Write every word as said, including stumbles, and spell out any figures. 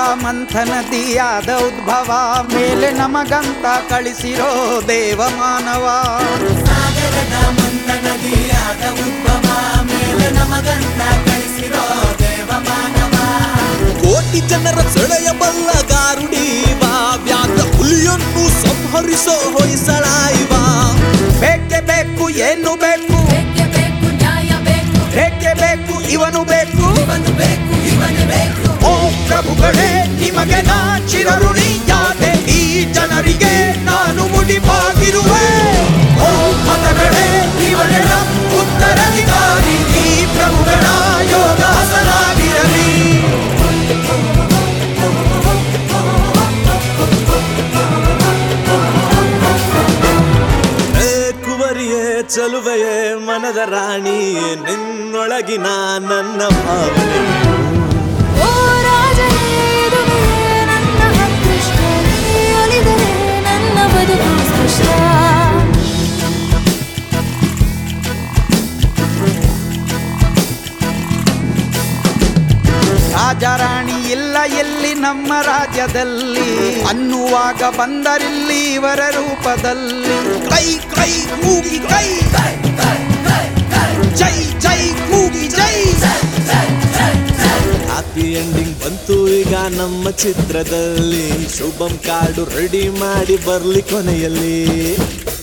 Month ನದಿಯಾದ ಉದ್ಭವ ಮೇಲೆ ನಮಗಂತ ಕಳಿಸಿರೋ ದೇವ ಮಾನವ. ಸಾಗರದ ಮಂಥ ನದಿಯಾದ ಉದ್ಭವ ಮೇಲೆ ನಮಗಂತ ಕಳಿಸಿರೋ ದೇವ ಮಾನವ. ಕೋಟಿ ಜನರ ಸೆಳೆಯಬಲ್ಲ ಗಾರುಡೀವ ವ್ಯಾಘ್ರ ಹುಲಿಯನ್ನು ಸಂಹರಿಸೋ ಹೊಯ್ಸಳಾಯ್ವ. ಬೇಕೆ ಬೇಕು ಏನು ಬೇಕು ಬೇಕೆ ಬೇಕು ನ್ಯಾಯ ಬೇಕು ಬೇಕೆ ಬೇಕು ಇವನು ಬೇಕು ಇವನು ಬೇಕು ಇವನು ಬೇಕು. ಓ ಪ್ರಭುಗಳೇ ನಿಮಗೆ ನಾ ಚಿರಋಣಿಯಾದೆ ಈ ಜನರಿಗೆ ನಾನು ಮುಡಿಪಾಗಿರುವೆ. ಓ ಮತಗಳೇ ಇವನೇ ನಮ್ಮ ಉತ್ತರಾಧಿಕಾರಿ ಈ ಪ್ರಭುಗಳ ಯೋಗ ಹಸನಾಗಿರಲಿ. ಕುವರಿಯೇ ಚಲುವೆಯೇ ಮನದ ರಾಣಿ ನಿನ್ನೊಳಗಿನ ನನ್ನ ಭಾವನೆ. ಓ ರಾಜನೇ ಇದುವೇ ನನ್ನ ಅದೃಷ್ಟ, ನೀ ಒಲಿದರೆ ನನ್ನ ಬದುಕು ಸ್ಪಷ್ಟ. ರಾಜರಾಣಿ ಇಲ್ಲ ಎಲ್ಲಿ ನಮ್ಮ ರಾಜ್ಯದಲ್ಲಿ ಅನ್ನುವಾಗ ಬಂದರಿಲ್ಲಿ ಇವರ ರೂಪದಲ್ಲಿ. ಕೈ ಕೈ ಕೂಗಿ ಕೈ ಜೈ ಜೈ ಕೂಗಿ ಜೈ. ಹ್ಯಾಪಿ ಎಂಡಿಂಗ್ ಬಂತು ಈಗ ನಮ್ಮ ಚಿತ್ರದಲ್ಲಿ. ಶುಭಂ ಕಾರ್ಡು ರೆಡಿ ಮಾಡಿ ಬರ್ಲಿ ಕೊನೆಯಲ್ಲಿ.